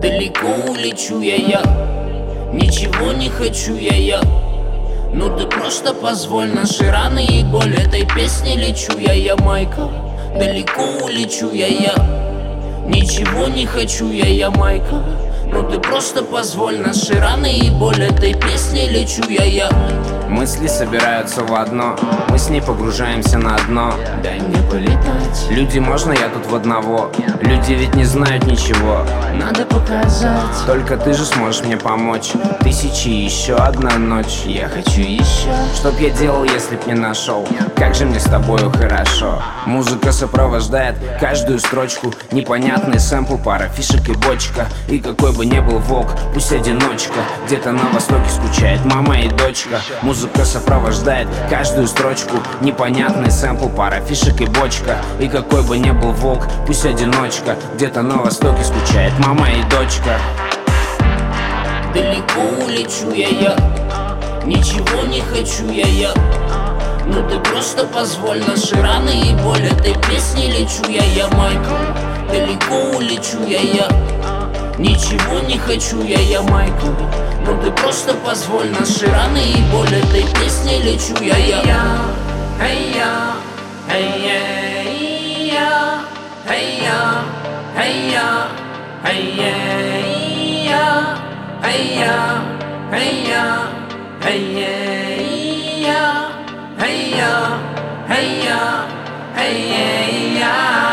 Далеко улечу я, ничего не хочу я. Ну ты просто позволь, наши раны и боль этой песни лечу я, Майкл. Далеко улечу я, ничего не хочу я, Майкл. Ну ты просто позволь, наши раны и боль этой песни лечу я. Мысли собираются в одно, мы с ней погружаемся на дно. Дай мне полетать. Люди, можно я тут в одного? Люди ведь не знают ничего. Надо показать. Только ты же сможешь мне помочь. Тысячи и еще одна ночь. Я хочу еще. Что б я делал, если б не нашел? Как же мне с тобою хорошо. Музыка сопровождает каждую строчку. Непонятный сэмпл, пара фишек и бочка. И какой бы ни был волк, пусть одиночка. Где-то на востоке скучает мама и дочка. Музыка сопровождает каждую строчку. Непонятный сэмпл, пара фишек и бочка. И какой бы ни был волк, пусть одиночка. Где-то на востоке скучает мама и дочка. Далеко улечу я, ничего не хочу я. Ну ты просто позволь, наши раны и боль этой песни лечу я, Майкл. Далеко улечу я, ничего не хочу я, Майкл. Ну ты просто позволь, наши раны и боль этой песни лечу я. Hey-ya, hey-ya, hey-ya, hey-ya, hey-ya, hey-ya, hey-ya, hey-ya, hey-ya, hey-ya, hey-ya, hey-ya.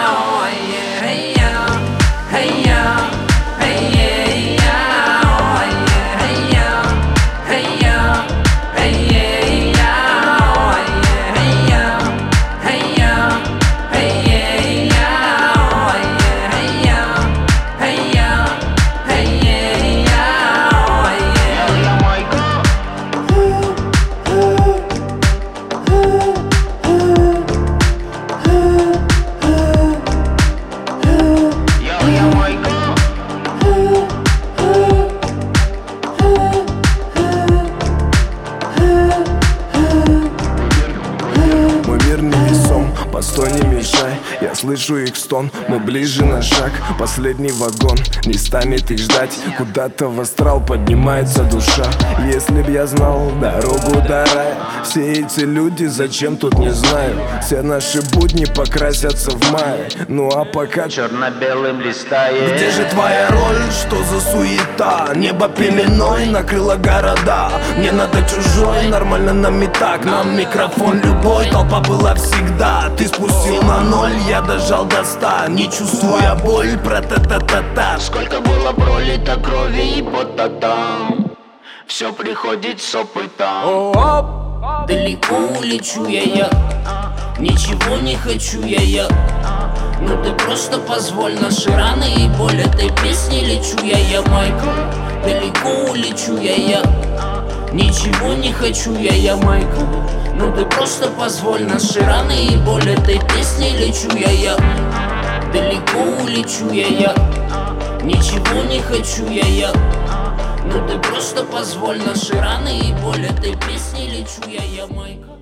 Постой, не мешай, я слышу их стон. Мы ближе на шаг, последний вагон не станет их ждать. Куда-то в астрал поднимается душа. Если б я знал дорогу до рая, все эти люди зачем тут не знаю. Все наши будни покрасятся в мае. Ну а пока черно-белым листает. Где же твоя роль, что за суета? Небо пеленой накрыло города. Мне надо чужой, нормально нам и так. Нам микрофон любой, толпа была всегда. Ты спустил на ноль, я дожал до 100. Не чувствуя боль, про-та-та-та-та. Сколько было пролито крови и пота там. Все приходит с опытом. Далеко улечу я, ничего не хочу я. Ну ты просто позволь, наши раны и боль этой песни лечу я, Майкл. Далеко улечу я, ничего не хочу я, Майкл. Ну ты просто позволь, наши раны и боль этой песни лечу я. Далеко улечу я, ничего не хочу я. Ну ты просто позволь, наши раны и боль этой песни лечу я, Майкл.